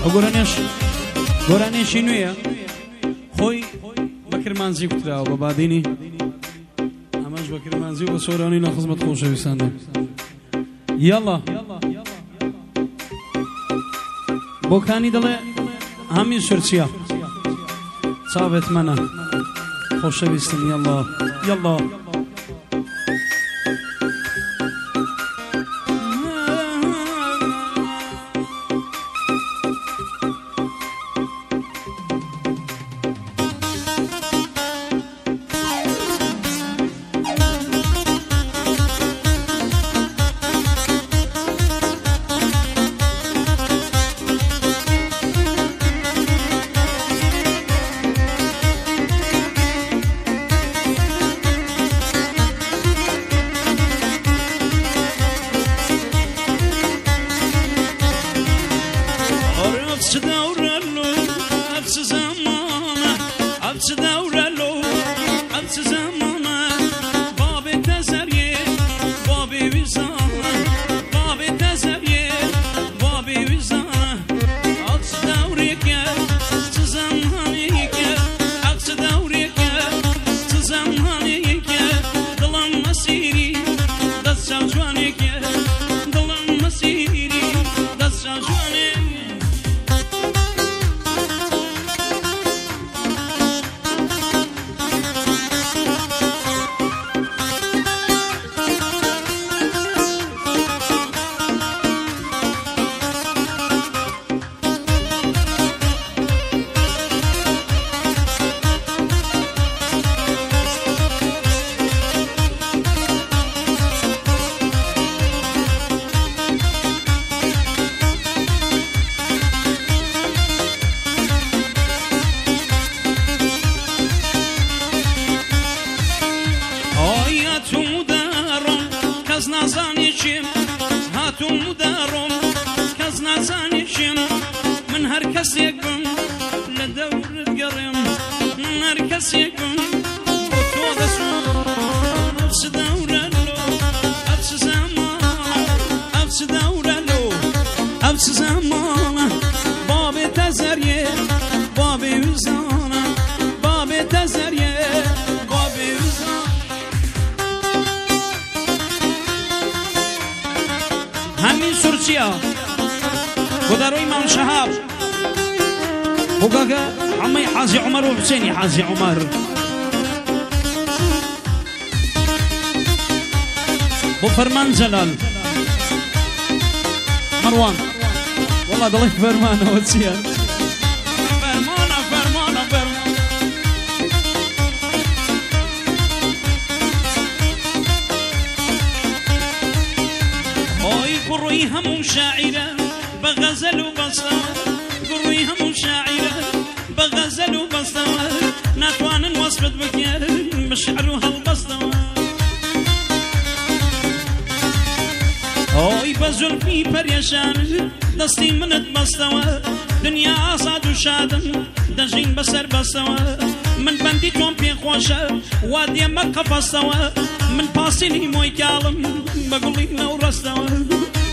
گۆرانێکی نوێیە خۆی بە کرمانزی کوتراوە بە بادینی ئەمەش بە کرمانزی و بە سۆرانی لە خزمەت خۆشەویستان دێ یاڵا بۆکانی دەڵێ هەمی سورچیە چاوێت منە خۆشەویستم یاڵا یاڵا وداروي إمام شهاب وقاقا عمي حازي عمر وحسيني حازي عمر وفرمان جلال مروان والله ضليت فرمان وتسيان فرمان هاي قروي هم شاعرة بغزل وبصوة قروي هم شاعرة بغزل وبصوة ناتوان وصفت بكير بشعر وهالبصوة هاي بزلفي بريشان دستي منت بصوة دنيا عصاد وشادم دجين بسر بصوة من بندي توم بين خوشة وادي مكة بصوة من باسيني موي كالم بقولي نو رستوة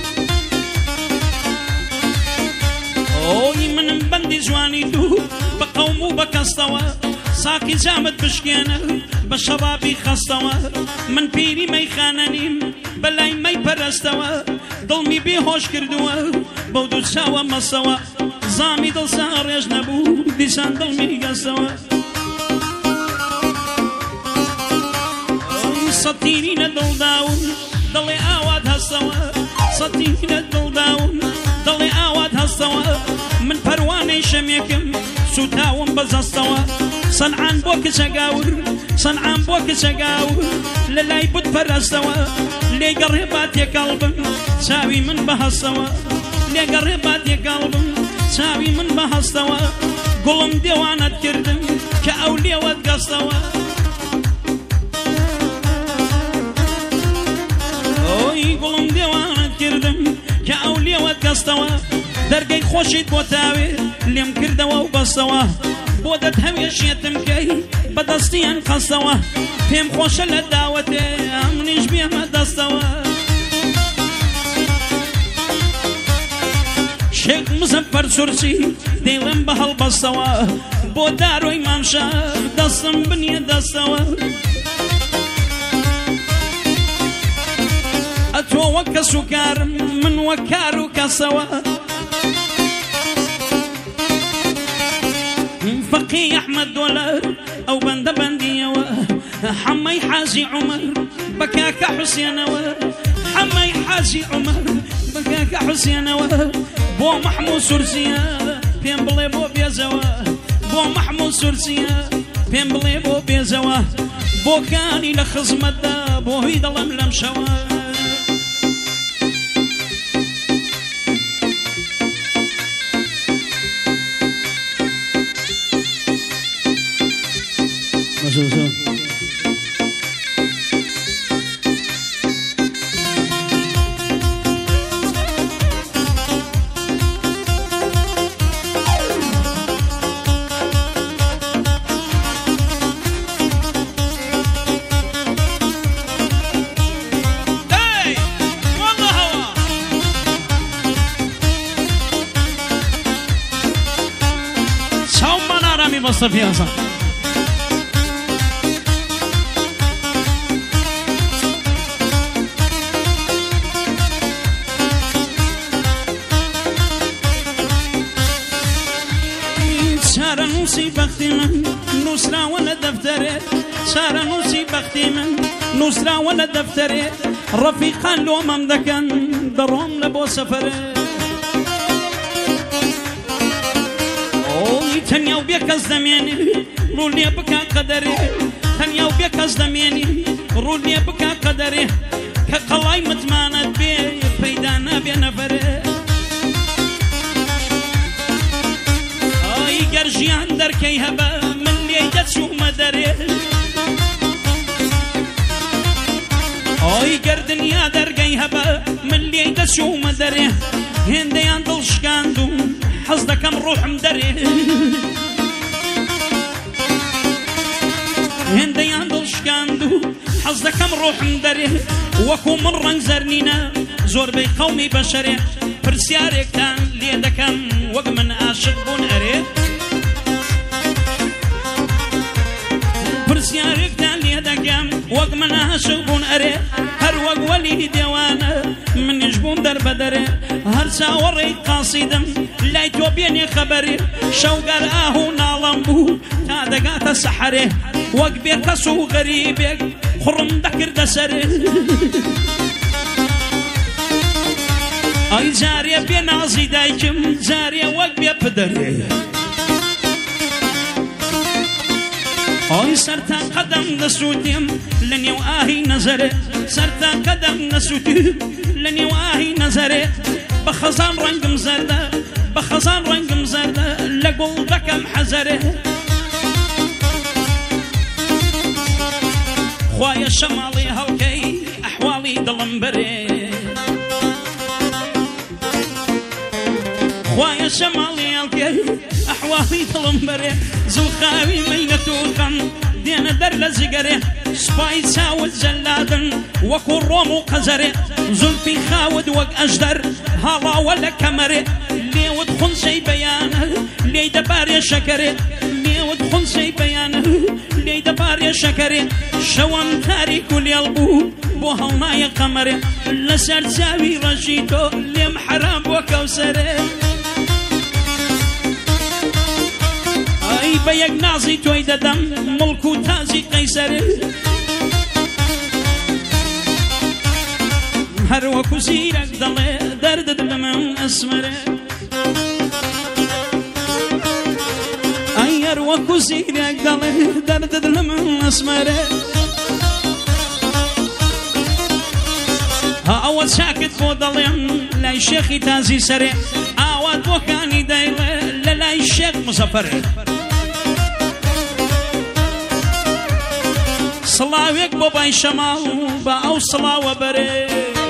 اوي من بندي جواني دو بقوم وبكستوة ساكي جامد بشكينة بشرابي خستوة من بيري مي خاننيم بلاي مي برستوة ضلمي بيهوش كردوة بودو شاوة مصوة زامي دل سار يجنبو ديشان ضلمي قستوة سطيرين دل داون دلي آواد هستوة سطيرين دل داون دلي آواد هستوة من پرواني شميكم سوتاوم بزستوة صنعان بوك شقاور صنعان بوك شقاور للاي بود فرستوة لي قربات يا قلبم ساوي من بهستوة لي قربات يا قلبم ساوي من بهستوة قلم ديوانات كردم كأولي ودقستوة اوي قلم ديوانات كردم كأولي ودقستوة درقي خوشيت بوتاوي ليم كردوا وبستوة بودت هويش يتمكي بدستيان خستوة فيم خوش لداوتي امنيش بيه مدستوة شێخ مزەفەر سورسی دەیڵێم بە هەڵبەستەوە بۆ دارۆی مامشە دەستم بنیە دەستەوە ئەتۆ وەک کەس و کارم من وەک کار و کەسەوە فەقی ئەحمەد دۆلەر ئەو بەندە بەندیەوە حەمەی حاجی عومەر بە کاکە حوسێنەوە حەمەی حاجی عومەر بە کاکە حوسێنەوە بۆ مەحموود سورسیە پێم بڵێ بۆ بێزەوە بۆ مەحموود سورسیە پێم بڵێ بۆ بێزەوە بۆکانی لە خزمەتدا بۆ هی دەڵم لەم شەوە مصطفى حسن سارة نوسي بختي من نصرة ولا دفتري سارة نوسي بختي من نصرة ولا دفتري رفيقا لو ممدكا دروم لبو سفري تنيا وبيك الزماني رولي بكا قدري تنيا وبيك الزماني رولي بكا قدري كقلاي متماند بي بيدانا بي نفري اي قرجيان دركي هبا من ليدت شو مدري اي قردنيا دركي هبا من ليدت شو مدري هندي عندل شكاندو حصدك روح مدري هندي عندل شكاندو حصدك روح مدري وكو من رنگ زرنينا زور بي قومي بشري برسيارك تان ليدكم وق من عاشق بون اري برسيارك تان ليدكم وق من عاشق بون اري هر وق ولي ديوانا من يجبون در بدري هر ساوري قاصدم لا يتوبيني خبري شوقر اهو نالمبو تا دقات السحري وقبي كسو غريبك خرم دكر دسري اي زاريا بينازي دايكم زاريا وقبي بدري اي سرتا قدم نسوتيم لني واهي نظري سرتا قدم نسوتيم لني واهي نظري بخزان رنگ مزرده بخزان رنگ مزرده لقل دكم حزره خوايا شمالي هلكي احوالي دلمبري خوايا شمالي هلكي احوالي دلمبري زوخاوي مينتو خم دينا در لزقري سباي ساود زلادن وكو رومو قزري زلفي خاود وك اجدر هلا ولا كمري لي ودخل شي بيانه لي دبار يا شكري لي ودخل شي بيانه لي دبار يا شكري شوام تاريك واليلبو بو هلنا يا قمري لسر زاوي رشيتو لي محرام وكوسري اي بيك نازي توي دم ملكو تازي قيسري هر وكو سيرك ضلي درد دلمن اسمري اي هر وكو سيرك ضلي درد دلمن اسمري ها اول ساكت بو ضليم لا شيخي تازي سريع اول بوكاني دايله لا الشيخ مصفري صلاويك بابا شمال با او صلاوة بري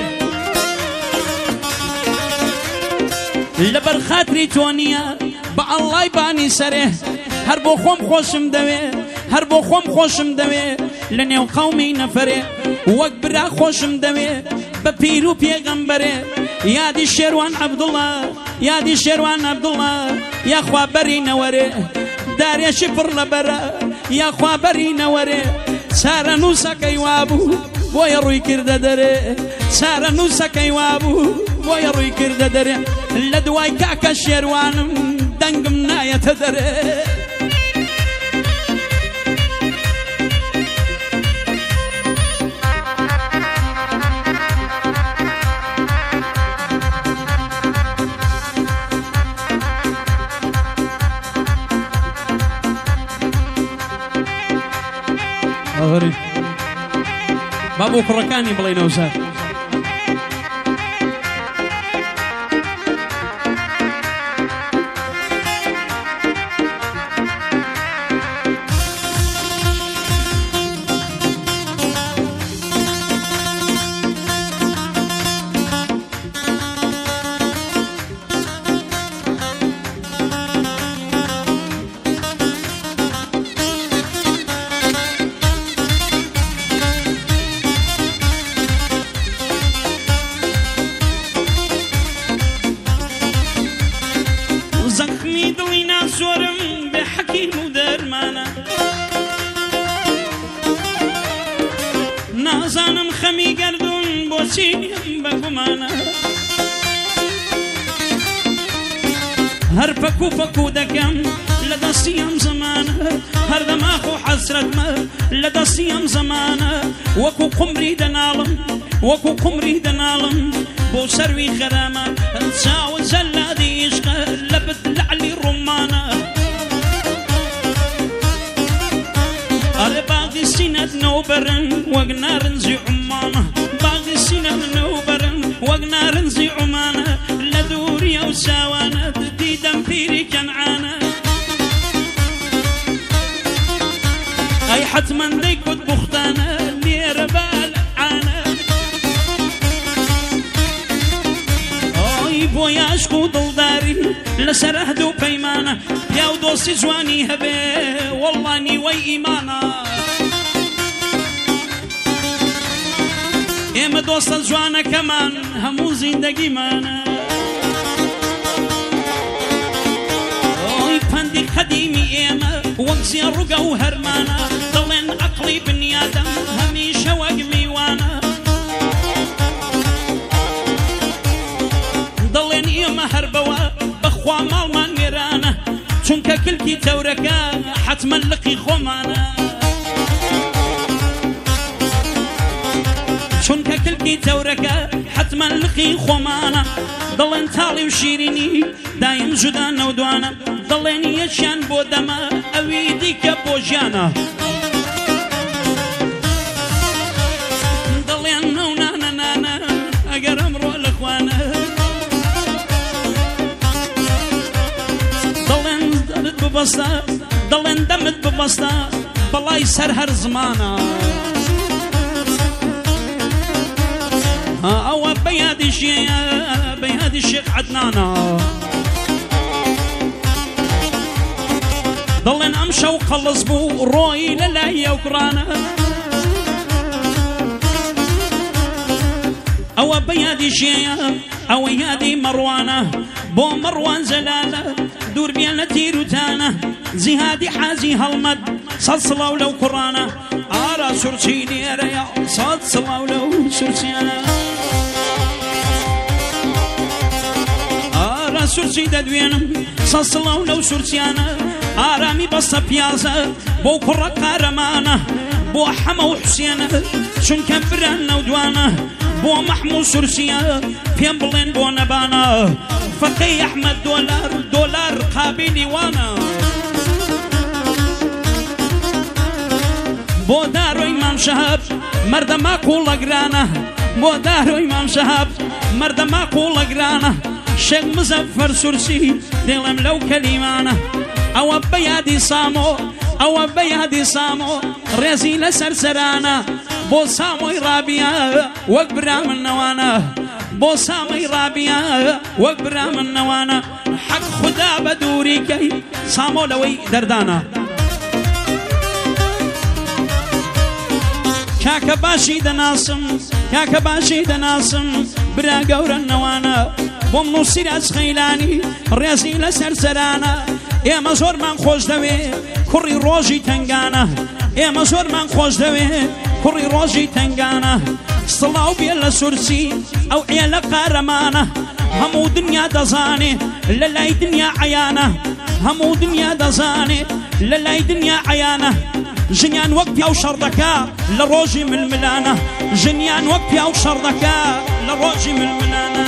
لبر خاطري تونيا با الله يباني سره هر بو خوم خوشم دوي هر بو خوم خوشم دوي لنيو قومي نفري وقبرا خوشم دوي ببيرو بيغمبري يا دي شيروان عبد الله يا دي شيروان عبد الله يا خوا بري نوري داري شفر لبرا يا خوا بري نوري سارا نوسا كيوابو ويروي كرد دري سارا نوسا كيوابو ويروي كرد دري لدواي كاكا شيروانم دنقم نايا تدري بابو كركاني بلاي نوزار زخمي دلينا زورم بحكيم ودرمانا نازانم خمي قردون بوسيم بقمانا هر فكو فكو دكم لدى صيام زمانا هر دماغو حسرت ما لدى صيام زمانا وكو قمري دنالم وكو قمري دنالم بو سروي خرامة انساو زلادي عشقه لبت لعلي رمانة أري باقي سنة نوبرن وقنار نزي عمانة باقي سنة نوبرن وقنار نزي عمانة لدوري وساوانة دي دمبيري كنعانة أي حتما ديكوت بختانة لير بالعانة بۆی عشق و دڵداری لەسەر عهد و پەیمانە پیا و دۆستی جوانی هەبێ وەڵڵا نیوەی ئیمانە ئێمە دۆستە جوانەکەمان هەموو زیندەگیمانە ئۆی پەندی قەدیمی ئێمە وەک زیێ ڕووگە و هەرمانە دڵێن عەقڵی بنیادەم هەمیشە وەک میوانە دڵێن ئێمە هەر بەوە بەخوا ماڵمان وێرانە چونکە کلکی تەورەکە حتمما لقی خۆمانە چونکە کلکی تەورەکە حتمما لقی خۆمانە دڵێن تاڵی و شیرینی دایم جودا نەودوانە دڵێن یەکیان بۆ دەمە ئەوی دیکە بۆ ژیانە دڵێن نەو نانە نانە ئەگەر ئەمڕۆ لەخوانە ببەستە دڵێن دەمت ببەستە بەڵای سەر هەر زمانە ئەوە بەیادی ژێیە بەیادی شێخ عەدنانە دڵێن ئەم شەو قەڵس بوو ڕۆی لە لای ئەوکڕانە ئەوە بەیادی ژێیە ئەوە یادی مەڕوانە بۆ مەڕوان جەلالە دوور بێنە تیروتانە جیهادی حاجی هەڵمەت سەد سڵاو لەو کوڕانە ئارا سورچی لێرەیە سەد سڵاو لەو سورچیانە ئارا سورچی دەدوێنم سەد سڵاو لەو سورچیانە ئارامی بەستە پیازە بۆ کوڕە قارەمانە بۆ حەمە و حوسێنە چونکە بران نەودوانە بۆ مەحموود سورچیە پێم بڵێن بۆ نەبانە فقي أحمد دولار قابلي وانا بو دارو إمام شهاب مرد ما قول قرانا بو دارو إمام شهاب مرد ما قول قرانا شيخ مزفر سرسي دلم لو كلمانا أو بيادي صامو أو بيادي صامو رزي لسرسرانا بو سامو رابيا وقبرا من نوانا بو سامي رابيا وقبرا من نوانا حق خدا بدوري كي سامو لوي دردانا کاکە باشی دەناسم کاکە باشی دەناسم برا گەورە نەوانە بۆم نووسیرە خەیلانی ڕێزی لەسەر سەرانە ئێمە زۆرمان خۆش دەوێ کوڕی ڕۆژی تنگانە ئێمە زۆرمان خۆش دەوێ کوڕی ڕۆژی تنگانە سڵاو بێ لە سورسی ئەو ئێلە قارەمانە هەموو دنیا دەزانێ لە لای دنیا عەیانە هەموو دنیا دەزانێ لە لای دنیا عەیانە ژنیان وەک پیا و شەڕ دەکا لە ڕۆژی ململانە ژنیان وەک پیا و شەڕ دەکا لە ڕۆژی ململانە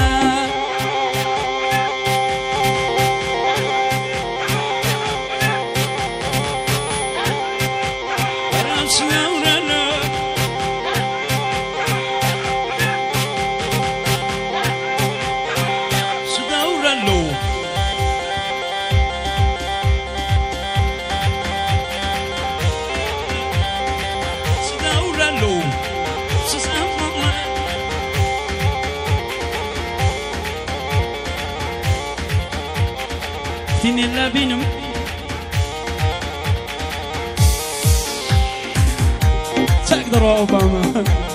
تینێ لە بینم چاک دەڕۆ ئۆباما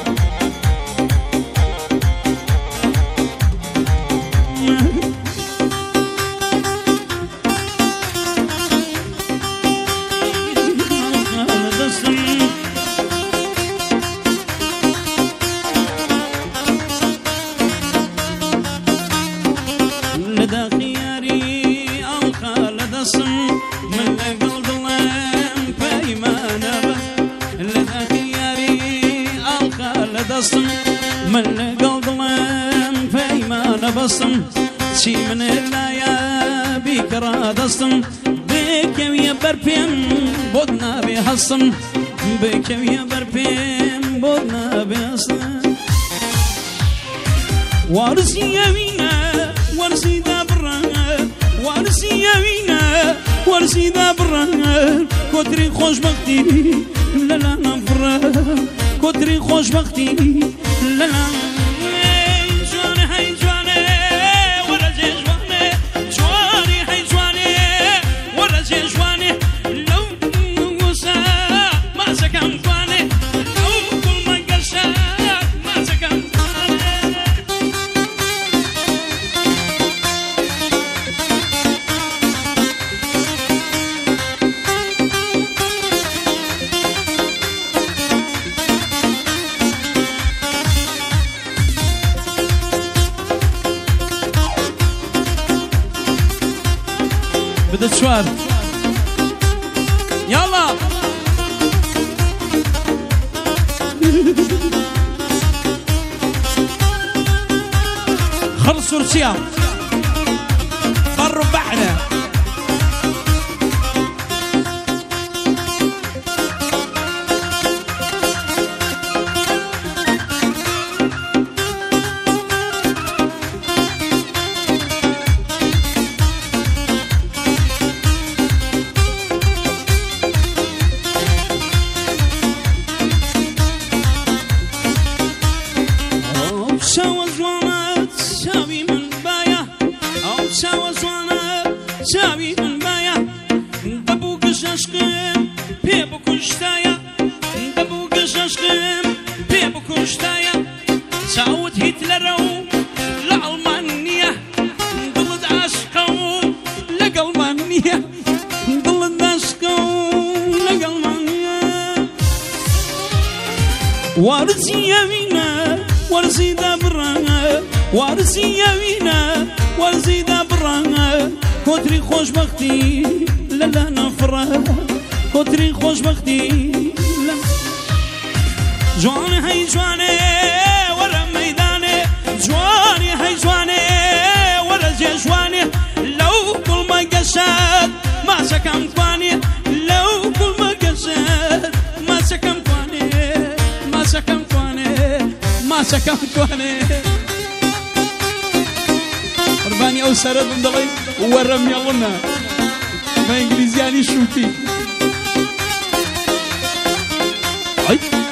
من لەگەڵ دڵم پەیمانە بەستم چی منت لایە بیکەڕا دەستم بکەویە بەر پێم بۆت نابێ هەستم بکەویە بەر پێم بۆت نابێ هەستم وارسی ئەوینە وەرزیدا بڕەنە وارسی ئەوینە وەرزیدا بڕەنە کۆتری خۆشبەختی لەلانە بڕە کۆتری خۆشبەختی لەلانە جوانە هەی جوانێ وەرەجێ جوانێ جوانی هەی جوانێ وەرەجێ جوانێ لەو گوسە مازەکەم جوانێ لەو گوڵمە گەشە مازەکەم جوانێ بدت شوار يلا خلص روسيا فروا بعنا شاوی من بایا دبو گشاشقم پی بکشتایا دبو گشاشقم پی بکشتایا ساوت هیتلرو لألمانيا ضد عشقو لألمانيا ضد عشقو لألمانيا وارزي يمينا وارزي دبرنا وارزي يمينا وارزي دبرنا كتري خوشبختي لا نفرة كتري خوشبختي لا جواني هاي جواني ورا ميداني جواني هاي جواني ورا جواني لو كل ما قشات ما سكم فاني لو كل ما قشات ما سكم فاني ما سكم فاني ما سكم فاني قرباني او سرد من دلي ورم يلنا ما انجليزياني شوتي